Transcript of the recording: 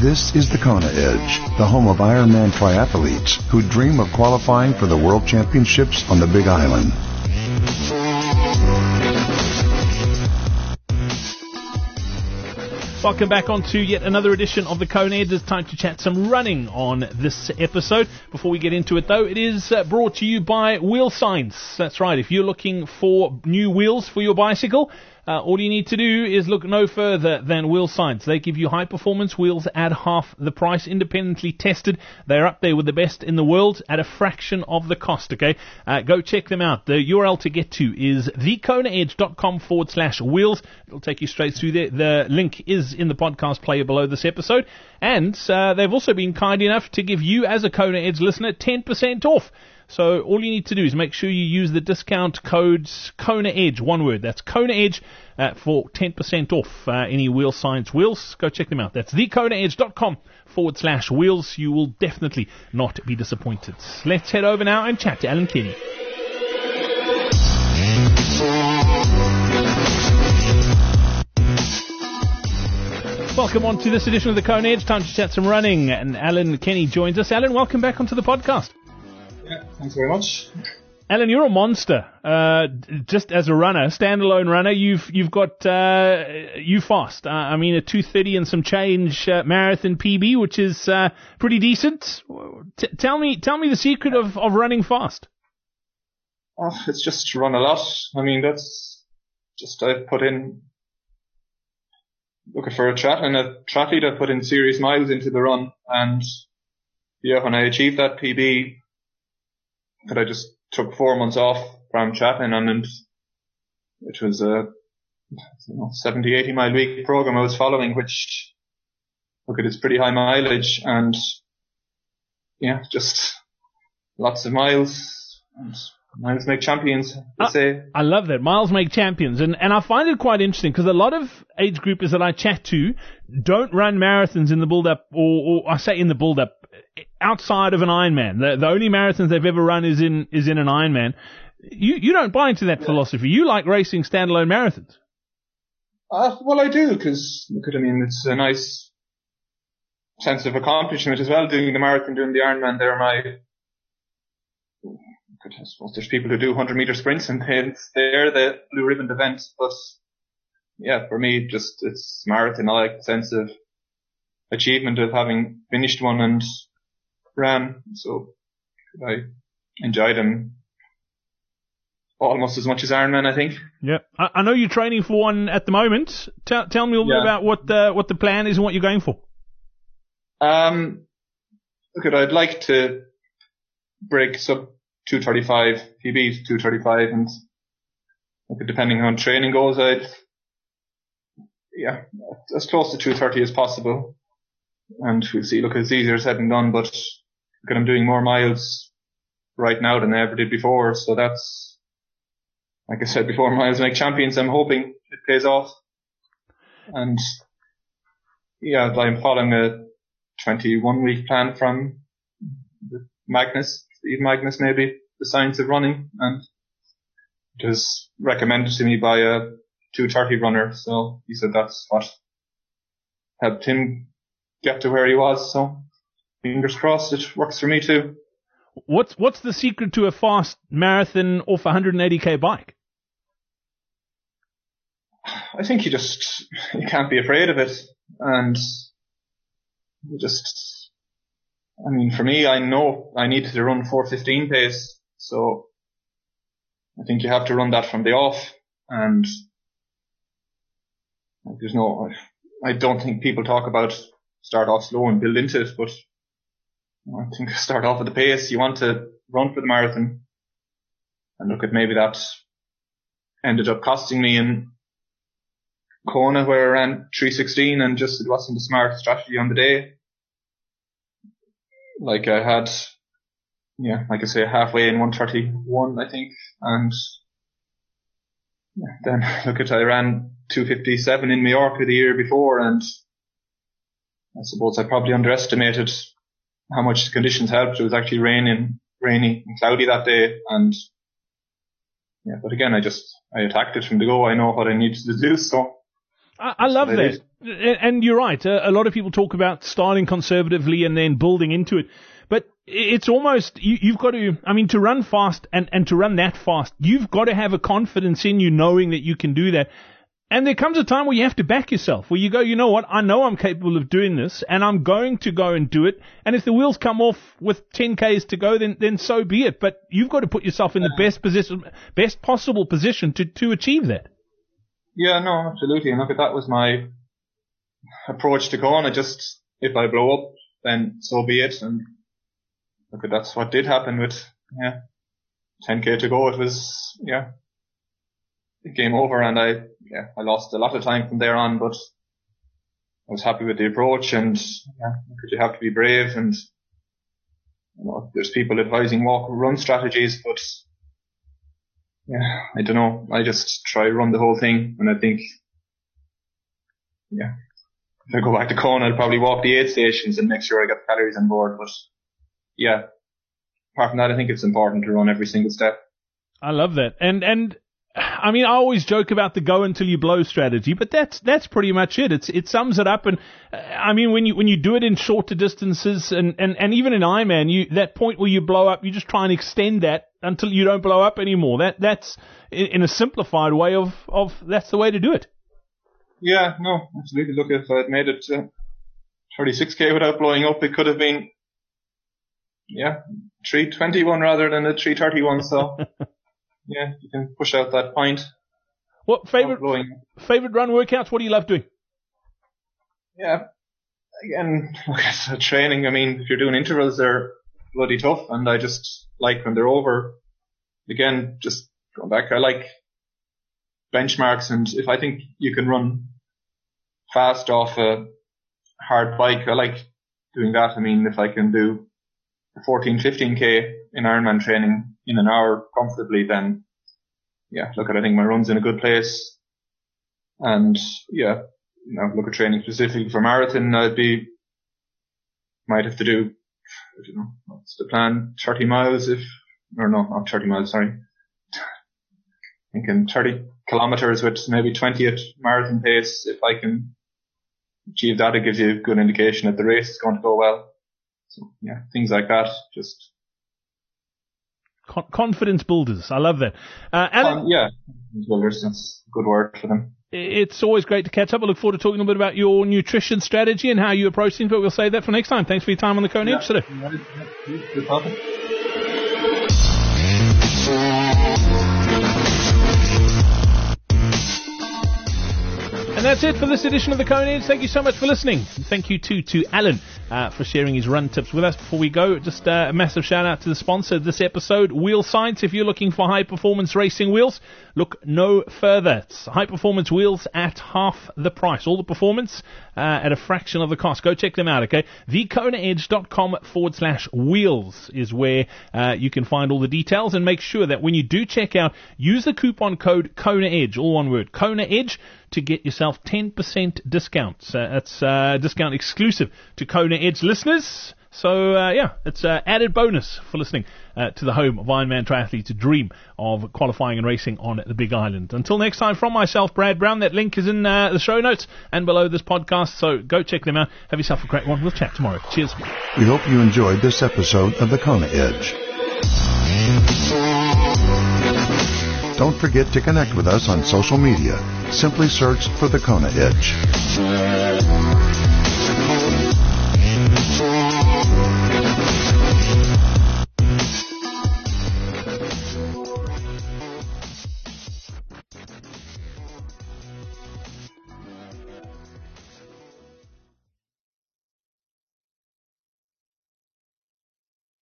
This is the Kona Edge, the home of Ironman triathletes who dream of qualifying for the World Championships on the Big Island. Welcome back on to yet another edition of the Kona Edge. It's time to chat some running on this episode. Before we get into it, though, it is brought to you by Wheel Science. That's right. If you're looking for new wheels for your bicycle, all you need to do is look no further than Wheel Science. They give you high-performance wheels at half the price, independently tested. They're up there with the best in the world at a fraction of the cost, okay? Go check them out. The URL to get to is thekonaedge.com/wheels. It'll take you straight through there. The link is in the podcast player below this episode. And they've also been kind enough to give you, as a Kona Edge listener, 10% off. So all you need to do is make sure you use the discount code Kona Edge, one word. That's Kona Edge for 10% off any Wheel Science wheels. Go check them out. That's thekonaedge.com/wheels. You will definitely not be disappointed. Let's head over now and chat to Alan Kenny. Welcome on to this edition of the Kona Edge. Time to chat some running, and Alan Kenny joins us. Alan, welcome back onto the podcast. Yeah, thanks very much. Alan, you're a monster. Just as a runner, standalone runner, you've got UFast. I mean, a 2:30 and some change marathon PB, which is pretty decent. Tell me the secret of running fast. Oh, it's just to run a lot. I mean, that's just I've put in. Looking for a triathlete, I put in serious miles into the run, and yeah, when I achieved that PB, that I just took 4 months off from triathlon, and it was a 70-80 mile week program I was following, which look at it's pretty high mileage, and yeah, just lots of miles, and miles make champions, they say. I love that. Miles make champions. And I find it quite interesting because a lot of age groupers that I chat to don't run marathons in the build-up, or I say in the build-up, outside of an Ironman. The only marathons they've ever run is in an Ironman. You don't buy into that philosophy. You like racing standalone marathons. Well, I do, because, I mean, it's a nice sense of accomplishment as well, doing the marathon, doing the Ironman. I suppose there's people who do 100-meter sprints, and they're the blue ribbon event. But yeah, for me, just it's marathon. I like the sense of achievement of having finished one and ran. So I enjoy them almost as much as Ironman, I think. Yeah, I know you're training for one at the moment. Tell me a little bit about what the plan is and what you're going for. I'd like to break sub 235 PB, 235, and depending on training goes, as close to 230 as possible. And we'll see. Look, it's easier said than done, but I'm doing more miles right now than I ever did before. So that's, like I said before, miles make champions. I'm hoping it pays off. And yeah, I'm following a 21-week plan from Steve Magnus, maybe, The Science of Running, and it was recommended to me by a 230 runner, so he said that's what helped him get to where he was, so fingers crossed it works for me too. What's the secret to a fast marathon off a 180k bike? I think you can't be afraid of it, and I mean, for me, I know I need to run 4:15 pace, so I think you have to run that from the off, and I don't think people talk about start off slow and build into it, but I think start off at the pace you want to run for the marathon, and look at maybe that ended up costing me in Kona where I ran 3:16 and just it wasn't a smart strategy on the day. Like I had, like I say, halfway in 1:31, I think, and then I ran 2:57 in Mallorca the year before, and I suppose I probably underestimated how much the conditions helped. It was actually rainy and cloudy that day, and but again, I attacked it from the go. I know what I needed to do, so I love that. And you're right. A lot of people talk about starting conservatively and then building into it. But it's almost, you've got to, I mean, to run fast and to run that fast, you've got to have a confidence in you knowing that you can do that. And there comes a time where you have to back yourself, where you go, you know what, I know I'm capable of doing this, and I'm going to go and do it. And if the wheels come off with 10 Ks to go, then so be it. But you've got to put yourself in the best possible position to achieve that. Yeah, no, absolutely. And look, that was my approach to going. If I blow up, then so be it. And look, that's what did happen with 10K to go. It was game over, and I lost a lot of time from there on, but I was happy with the approach, and you have to be brave, and there's people advising walk-run strategies, but I don't know, I just try to run the whole thing, and I think if I go back to Kona, I'll probably walk the 8 stations and make sure I get the calories on board, but apart from that, I think it's important to run every single step. I love that, and I mean, I always joke about the go until you blow strategy, but that's pretty much it. It sums it up. And I mean, when you do it in shorter distances and even in Ironman, that point where you blow up, you just try and extend that until you don't blow up anymore. That's in a simplified way of that's the way to do it. Yeah, no, absolutely. Look, if I'd made it 36K without blowing up, it could have been 3:21 rather than a 3:31. So. Yeah, you can push out that point. What favorite run workouts? What do you love doing? Yeah, again, training. I mean, if you're doing intervals, they're bloody tough, and I just like when they're over. Again, just going back, I like benchmarks, and if I think you can run fast off a hard bike, I like doing that. I mean, if I can do 14, 15K in Ironman training in an hour comfortably, then I think my run's in a good place. And look at training specifically for marathon, might have to do, I don't know, what's the plan, 30 miles not 30 miles, sorry. Thinking 30 kilometers with maybe 20 at marathon pace. If I can achieve that, it gives you a good indication that the race is going to go well. So, things like that, just confidence builders. I love that. Alan, builders, that's a good word for them. It's always great to catch up. I look forward to talking a bit about your nutrition strategy and how you approach things, but we'll save that for next time. Thanks for your time on the Kona Edge today. Good talking. And that's it for this edition of the Kona Edge. Thank you so much for listening. Thank you too to Alan for sharing his run tips with us. Before we go, just a massive shout out to the sponsor of this episode, Wheel Science. If you're looking for high performance racing wheels, look no further. It's high performance wheels at half the price. All the performance at a fraction of the cost. Go check them out, okay? thekonaedge.com/wheels is where you can find all the details, and make sure that when you do check out, use the coupon code KONAEDGE, all one word, KONAEDGE, to get yourself 10% discounts. That's discount exclusive to Kona Edge listeners. So, it's an added bonus for listening to the home of Ironman triathletes' dream of qualifying and racing on the Big Island. Until next time, from myself, Brad Brown, that link is in the show notes and below this podcast, so go check them out. Have yourself a great one. We'll chat tomorrow. Cheers. We hope you enjoyed this episode of the Kona Edge. Don't forget to connect with us on social media. Simply search for the Kona Edge.